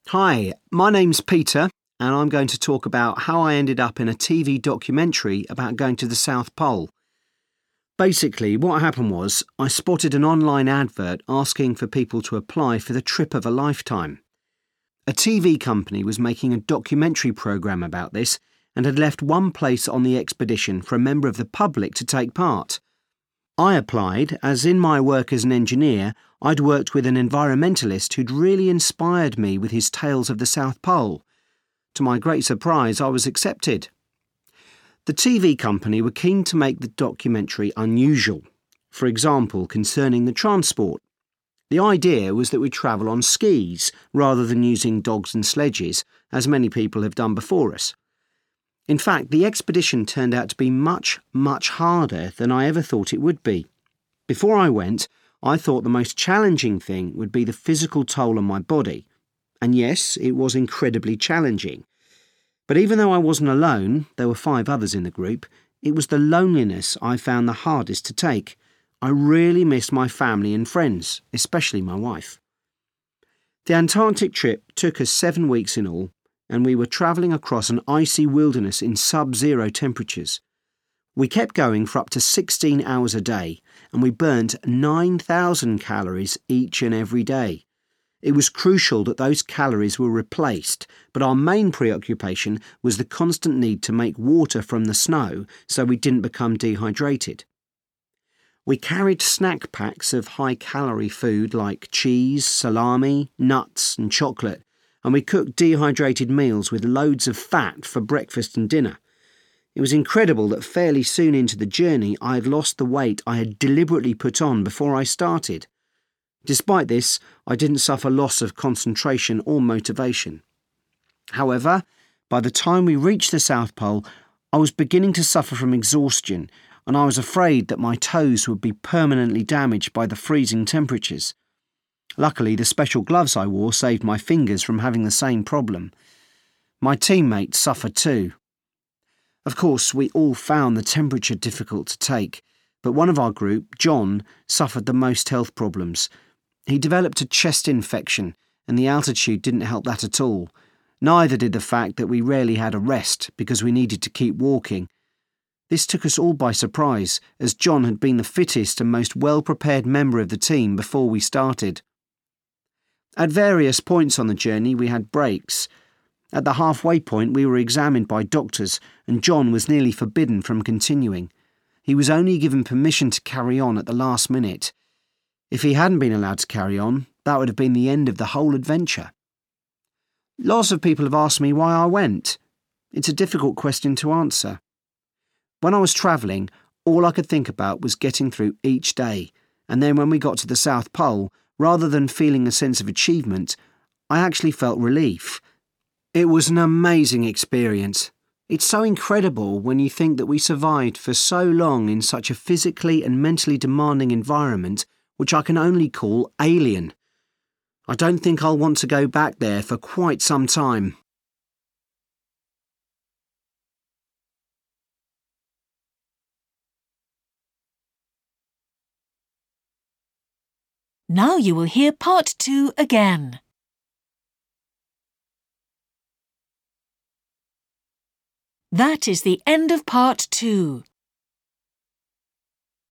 Hi, my name's Peter, and I'm going to talk about how I ended up in a TV documentary about going to the South Pole. Basically, what happened was I spotted an online advert asking for people to apply for the trip of a lifetime. A TV company was making a documentary programme about this and had left one place on the expedition for a member of the public to take part. I applied, as in my work as an engineer, I'd worked with an environmentalist who'd really inspired me with his tales of the South Pole. To my great surprise, I was accepted. The TV company were keen to make the documentary unusual, for example, concerning the transport. The idea was that we'd travel on skis rather than using dogs and sledges, as many people have done before us. In fact, the expedition turned out to be much, much harder than I ever thought it would be. Before I went, I thought the most challenging thing would be the physical toll on my body. And yes, it was incredibly challenging. But even though I wasn't alone, there were 5 others in the group, it was the loneliness I found the hardest to take. I really missed my family and friends, especially my wife. The Antarctic trip took us 7 weeks in all, and we were travelling across an icy wilderness in sub-zero temperatures. We kept going for up to 16 hours a day, and we burnt 9,000 calories each and every day. It was crucial that those calories were replaced, but our main preoccupation was the constant need to make water from the snow so we didn't become dehydrated. We carried snack packs of high-calorie food like cheese, salami, nuts and chocolate, and we cooked dehydrated meals with loads of fat for breakfast and dinner. It was incredible that fairly soon into the journey I had lost the weight I had deliberately put on before I started. Despite this, I didn't suffer loss of concentration or motivation. However, by the time we reached the South Pole, I was beginning to suffer from exhaustion, and I was afraid that my toes would be permanently damaged by the freezing temperatures. Luckily, the special gloves I wore saved my fingers from having the same problem. My teammates suffered too. Of course, we all found the temperature difficult to take, but one of our group, John, suffered the most health problems. He developed a chest infection, and the altitude didn't help that at all. Neither did the fact that we rarely had a rest because we needed to keep walking. This took us all by surprise, as John had been the fittest and most well-prepared member of the team before we started. At various points on the journey, we had breaks. At the halfway point, we were examined by doctors, and John was nearly forbidden from continuing. He was only given permission to carry on at the last minute. If he hadn't been allowed to carry on, that would have been the end of the whole adventure. Lots of people have asked me why I went. It's a difficult question to answer. When I was travelling, all I could think about was getting through each day, and then when we got to the South Pole, rather than feeling a sense of achievement, I actually felt relief. It was an amazing experience. It's so incredible when you think that we survived for so long in such a physically and mentally demanding environment, which I can only call alien. I don't think I'll want to go back there for quite some time. Now you will hear part 2 again. That is the end of part 2.